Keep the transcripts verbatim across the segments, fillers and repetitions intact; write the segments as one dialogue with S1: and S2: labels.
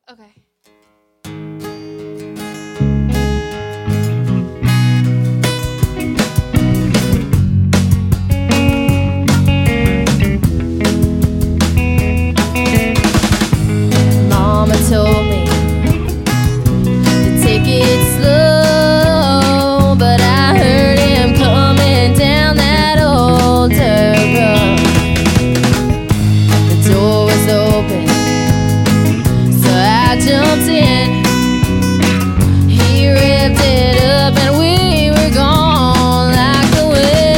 S1: Okay.
S2: Mama told me to take it slow, but I heard him coming down that old dirt road. The door was open, so I jumped in. He ripped it up and we were gone like the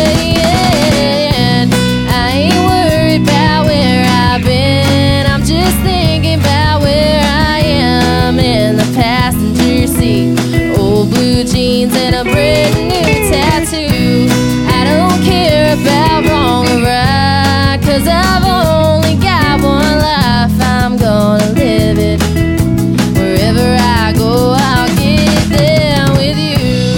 S2: wind. I ain't worried about where I've been, I'm just thinking about where I am in the passenger seat. Old blue jeans and a brand new tattoo. I don't care about wrong or right, 'cause I've only got one life. I'm gonna live it. Wherever I go, I'll get there with you.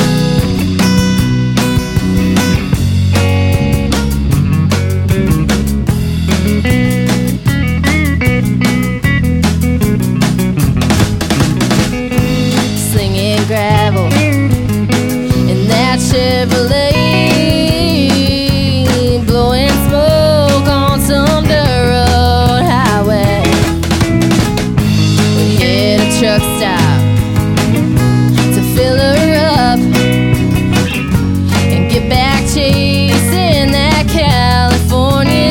S2: Slinging gravel in that Chevrolet, blowing smoke on some dirt road highway. We hit a truck stop to fill her up and get back chasing that California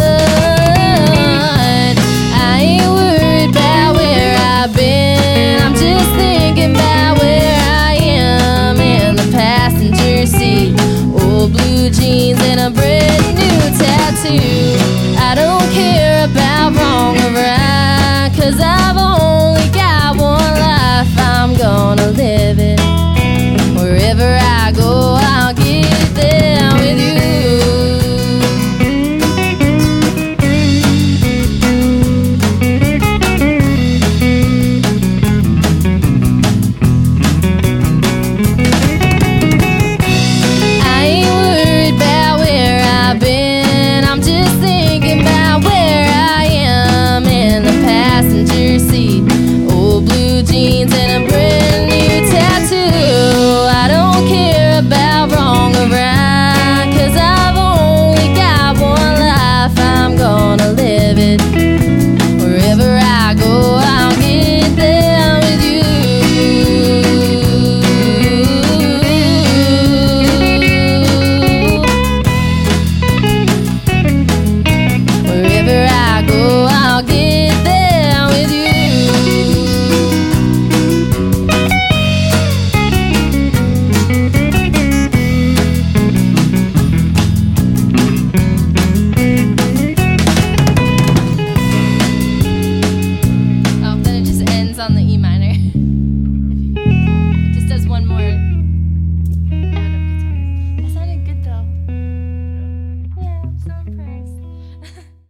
S2: sun. I ain't worried about where I've been, I'm just thinking about where I am in the passenger seat. Old blue jeans and a brand new tattoo. I don't care about wrong or right, 'cause I